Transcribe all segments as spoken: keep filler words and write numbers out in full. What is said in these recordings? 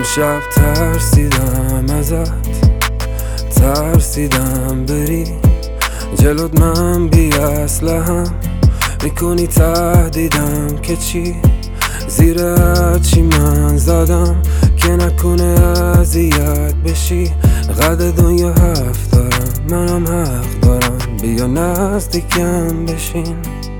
شب ترسیدم ازت، ترسیدم بری جلوت، من بی اسلحه‌ام میکنی تهدیدم که چی؟ زیر هرچی من زدم که نکنه اذیت بشی. قد دنیا هفت دارم، منم حق دارم، بیا نزدیکم بشین.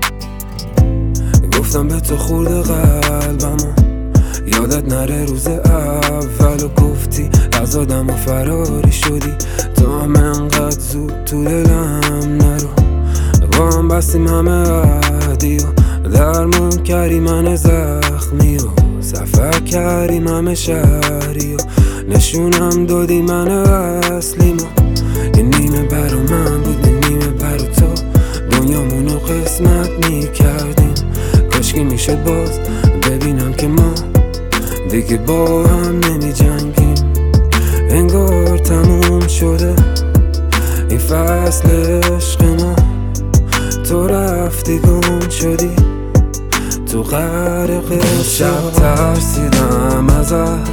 گفتم به تو خورده قلبمو، یادت نره روز اول و گفتی از آدم و فراری شدی. تو هم انقدر زود تو دلم نرو، با هم بستیم همه عهدی و درمون کردی من زخمی و سفر کردیم همه شهری و نشونم دادی من اصلیمو. یه نیمه برا من بود، یه نیمه برا تو، دنیامونو قسمت میکردیم. کاشکی میشد باز ببینم که ما دیگه با هم نمی جنگیم. انگار تموم شده این فصل عشق ما، تو رفتی گم شدی تو غرق شب. ترسیدم ازت،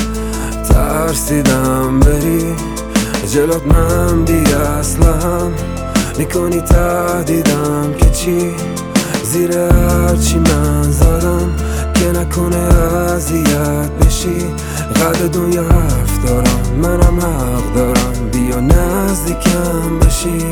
ترسیدم بری جلوت، من بی اسلحه‌ام میکنی تهدیدم که چی؟ زیر هرچی من زدم که نکنه اذیت بشی. قد دنیا هفت دارم، منم حق دارم، بیا نزدیکم بشی.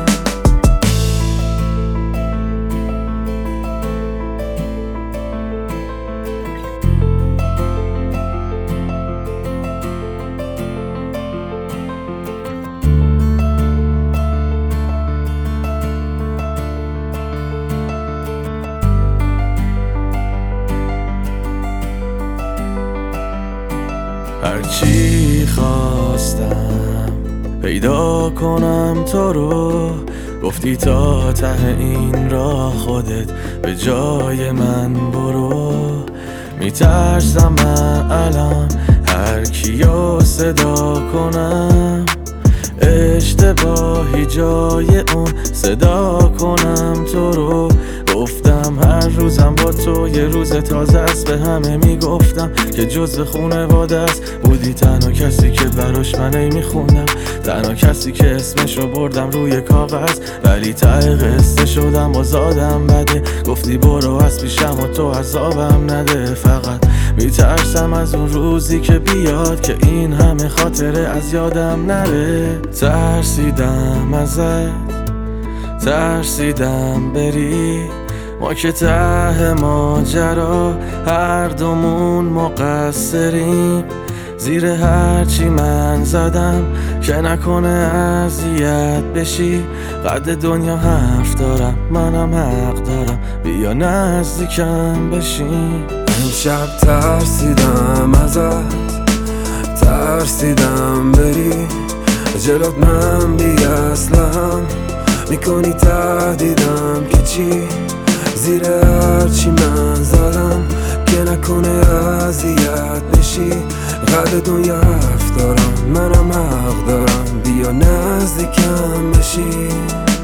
هرچی خواستم پیدا کنم تو رو، گفتی تا ته این راه خودت به جای من برو. میترسم من الان هر کیو صدا کنم، اشتباهی جای اون صدا کنم تو رو. گفتم هر روزم با تو یه روز تازه است، به همه میگفتم که جزو خونواده است. بودی تنها کسی که براش من ای میخوندم، تنها کسی که اسمشو بردم روی کاغذ، ولی ته قصه شدم و زادم بده. گفتی برو از پیشم و تو عذابم نده، فقط میترسم از اون روزی که بیاد که این همه خاطره از یادم نره. ترسیدم ازت، ترسیدم بری، ما که ته ماجرا هر دومون مقصریم. زیر هرچی من زدم که نکنه اذیت بشی. قد دنیا حرف دارم، منم حق دارم، بیا نزدیکم بشین. امشب ترسیدم ازت، ترسیدم بری جلوت، من بی اسلحه‌ام میکنی تهدیدم که چی؟ زیر هرچی من زدم که نکنه اذیت بشی. قد دنیا هفت دارم، منم حق دارم، بیا نزدیکم بشی.